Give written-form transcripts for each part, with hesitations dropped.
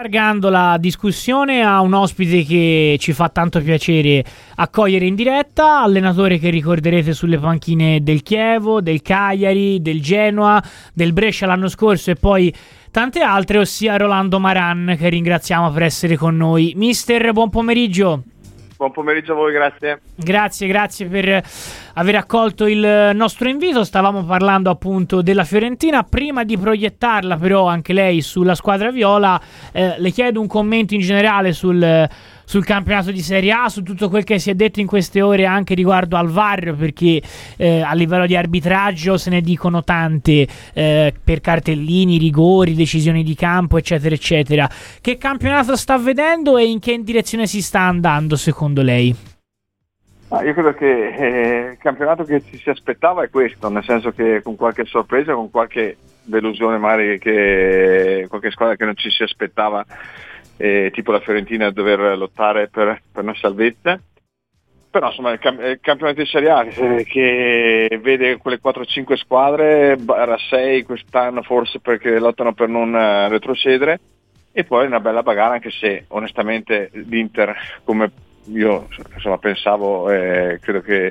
allargando la discussione a un ospite che ci fa tanto piacere accogliere in diretta, allenatore che ricorderete sulle panchine del Chievo, del Cagliari, del Genoa, del Brescia l'anno scorso e poi tante altre, ossia Rolando Maran, che ringraziamo per essere con noi. Mister, buon pomeriggio. Buon pomeriggio a voi, grazie. Grazie per aver accolto il nostro invito. Stavamo parlando appunto della Fiorentina. Prima di proiettarla però anche lei sulla squadra viola, le chiedo un commento in generale sul campionato di Serie A, su tutto quel che si è detto in queste ore anche riguardo al VAR, perché a livello di arbitraggio se ne dicono tante, per cartellini, rigori, decisioni di campo, eccetera eccetera. Che campionato sta vedendo e in che direzione si sta andando secondo lei? Io credo che il campionato che ci si aspettava è questo, nel senso che con qualche sorpresa, con qualche delusione magari, che qualche squadra che non ci si aspettava, tipo la Fiorentina, dover lottare per una salvezza. Però insomma il campionato di Serie A che vede quelle 4-5 squadre, 6 quest'anno forse, perché lottano per non retrocedere, e poi una bella bagarre, anche se onestamente l'Inter, come io insomma pensavo, credo che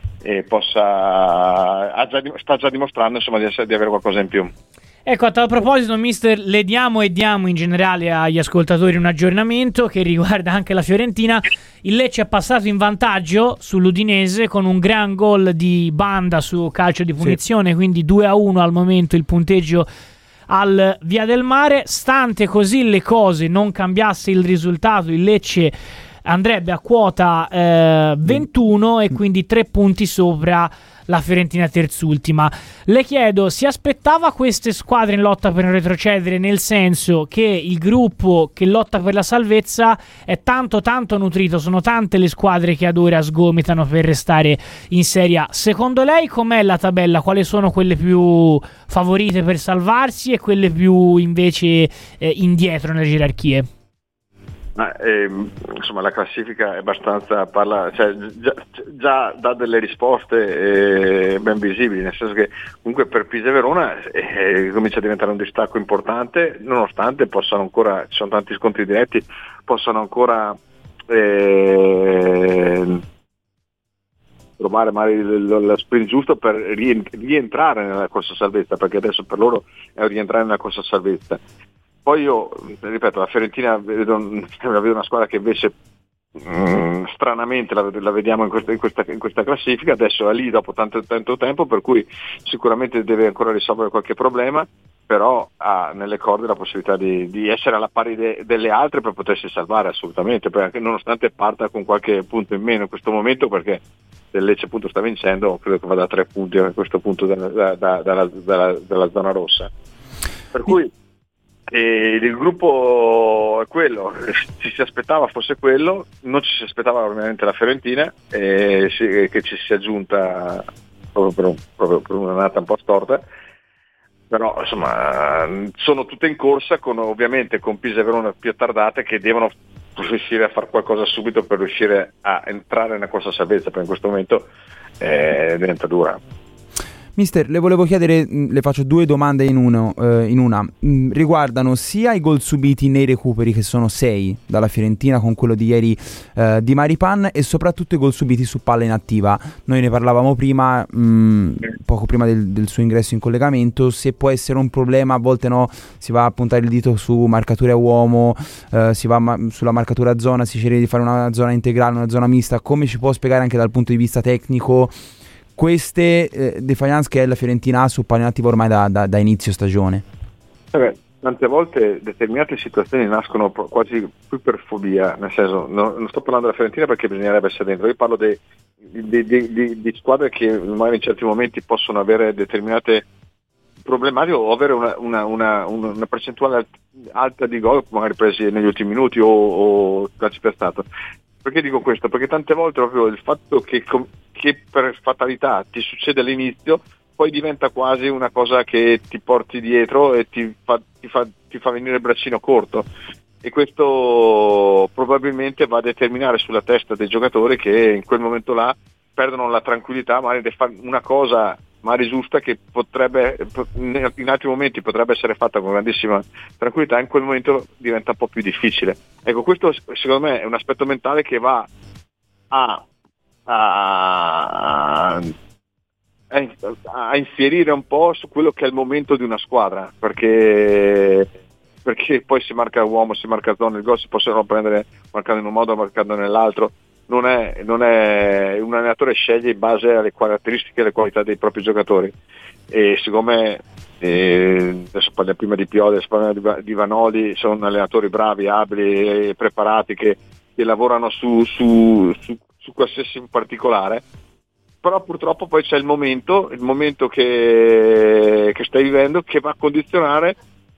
sta già dimostrando insomma di avere qualcosa in più. Ecco, a tal proposito, mister, le diamo e diamo in generale agli ascoltatori un aggiornamento che riguarda anche la Fiorentina. Il Lecce è passato in vantaggio sull'Udinese con un gran gol di Banda su calcio di punizione, sì. Quindi 2-1 al momento il punteggio al Via del Mare. Stante così le cose, non cambiasse il risultato, il Lecce andrebbe a quota 21 e quindi 3 punti sopra la Fiorentina terzultima. Le chiedo, si aspettava queste squadre in lotta per non retrocedere, nel senso che il gruppo che lotta per la salvezza è tanto nutrito, sono tante le squadre che ad ora sgomitano per restare in Serie A. Secondo lei com'è la tabella? Quali sono quelle più favorite per salvarsi e quelle più invece indietro nelle gerarchie? Insomma la classifica è abbastanza già dà delle risposte ben visibili, nel senso che comunque per Pisa e Verona comincia a diventare un distacco importante, nonostante possano ancora, ci sono tanti scontri diretti, possono ancora trovare magari lo sprint giusto per rientrare nella corsa salvezza, perché adesso per loro è rientrare nella corsa salvezza. Poi io, ripeto, la Fiorentina vedo una squadra che invece stranamente la vediamo in questa classifica, adesso è lì dopo tanto tempo, per cui sicuramente deve ancora risolvere qualche problema, però ha nelle corde la possibilità di essere alla pari delle altre per potersi salvare assolutamente, perché nonostante parta con qualche punto in meno in questo momento, perché se il Lecce appunto sta vincendo, credo che vada a 3 punti a questo punto dalla zona rossa. Per cui il gruppo è quello, ci si aspettava fosse quello, non ci si aspettava ovviamente la Fiorentina, che ci si è aggiunta proprio per un'annata un po' storta, però insomma sono tutte in corsa, ovviamente con Pisa e Verona più attardate, che devono riuscire a fare qualcosa subito per riuscire a entrare nella corsa salvezza, perché in questo momento diventa dura. Mister, le volevo chiedere, le faccio 2 domande in una. Riguardano sia i gol subiti nei recuperi, che sono 6 dalla Fiorentina con quello di ieri di Maripan, e soprattutto i gol subiti su palla inattiva. Noi ne parlavamo prima, poco prima del suo ingresso in collegamento, se può essere un problema. A volte no, si va a puntare il dito su marcature a uomo, si va sulla marcatura a zona, si cerca di fare una zona integrale, una zona mista. Come ci può spiegare anche dal punto di vista tecnico queste defiance che la Fiorentina ha su palla inattiva ormai da inizio stagione? Tante volte determinate situazioni nascono quasi più per fobia, nel senso, non sto parlando della Fiorentina perché bisognerebbe essere dentro, io parlo di squadre che magari in certi momenti possono avere determinate problematiche o avere una percentuale alta di gol magari presi negli ultimi minuti o calci per stato. Perché dico questo? Perché tante volte proprio il fatto che per fatalità ti succede all'inizio, poi diventa quasi una cosa che ti porti dietro e ti fa venire il braccino corto, e questo probabilmente va a determinare sulla testa dei giocatori che in quel momento là perdono la tranquillità magari di fare una cosa Mari giusta, che potrebbe in altri momenti potrebbe essere fatta con grandissima tranquillità, in quel momento diventa un po' più difficile. Ecco, questo secondo me è un aspetto mentale che va a infierire un po' su quello che è il momento di una squadra, perché poi si marca uomo, si marca zona, il gol si possono prendere marcando in un modo, marcando nell'altro. Non è un allenatore sceglie in base alle caratteristiche e alle qualità dei propri giocatori, e secondo me adesso parliamo prima di Pioli, adesso parliamo di Vanoli, sono allenatori bravi, abili e preparati che lavorano su qualsiasi particolare, però purtroppo poi c'è il momento che stai vivendo, che va a condizionare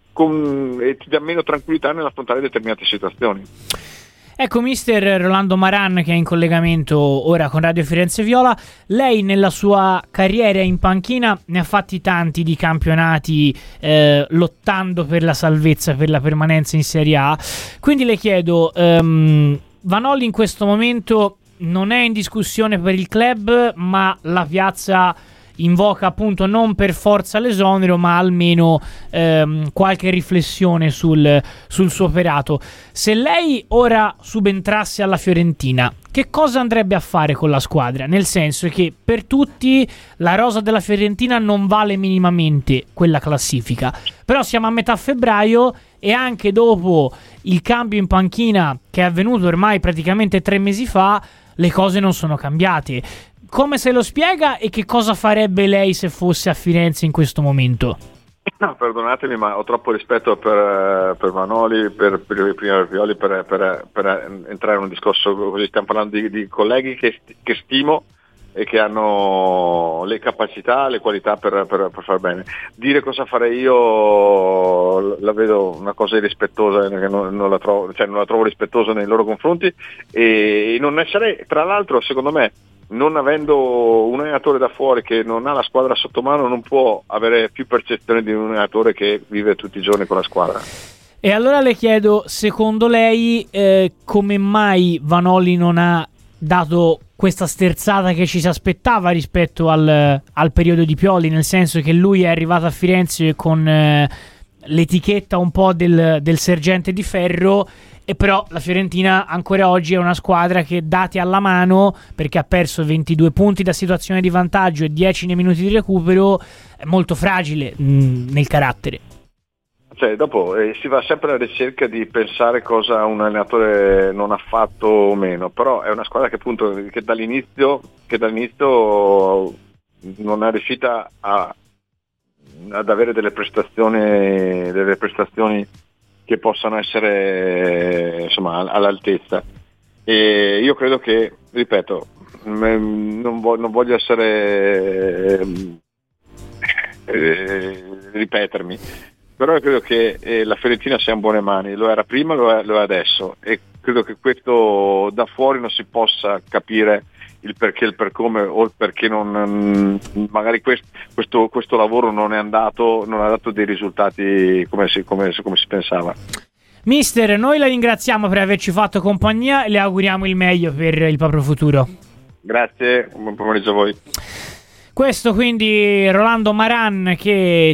e ti dà meno tranquillità nell'affrontare determinate situazioni. Ecco, mister Rolando Maran, che è in collegamento ora con Radio Firenze Viola, lei nella sua carriera in panchina ne ha fatti tanti di campionati, lottando per la salvezza, per la permanenza in Serie A. Quindi le chiedo, Vanoli in questo momento non è in discussione per il club, ma la piazza invoca appunto non per forza l'esonero, ma almeno qualche riflessione sul suo operato. Se lei ora subentrasse alla Fiorentina, che cosa andrebbe a fare con la squadra? Nel senso che per tutti la rosa della Fiorentina non vale minimamente quella classifica, però siamo a metà febbraio e anche dopo il cambio in panchina che è avvenuto ormai praticamente 3 mesi fa, le cose non sono cambiate. Come se lo spiega e che cosa farebbe lei se fosse a Firenze in questo momento? No, perdonatemi, ma ho troppo rispetto per Vanoli, per Pioli, per entrare in un discorso così. Stiamo parlando di colleghi che stimo e che hanno le capacità, le qualità per far bene. Dire cosa farei io la vedo una cosa irrispettosa, che non la trovo rispettosa nei loro confronti, e non ne sarei, tra l'altro, secondo me, non avendo un allenatore da fuori che non ha la squadra sotto mano, non può avere più percezione di un allenatore che vive tutti i giorni con la squadra. E allora le chiedo, secondo lei, come mai Vanoli non ha dato questa sterzata che ci si aspettava rispetto al periodo di Pioli, nel senso che lui è arrivato a Firenze con l'etichetta un po' del sergente di ferro, e però la Fiorentina ancora oggi è una squadra che, dati alla mano, perché ha perso 22 punti da situazione di vantaggio e 10 nei minuti di recupero, è molto fragile nel carattere. Cioè, dopo si va sempre alla ricerca di pensare cosa un allenatore non ha fatto o meno, però è una squadra che appunto che dall'inizio non è riuscita ad avere delle prestazioni che possano essere, insomma, all'altezza. E io credo che, ripeto, non voglio essere ripetermi, però credo che la Fiorentina sia in buone mani, lo era prima, lo è adesso, e credo che questo da fuori non si possa capire il perché, il per come, o il perché non magari questo lavoro non ha dato dei risultati come si pensava. Mister, noi la ringraziamo per averci fatto compagnia e le auguriamo il meglio per il proprio futuro. Grazie, buon pomeriggio a voi. Questo quindi Rolando Maran, che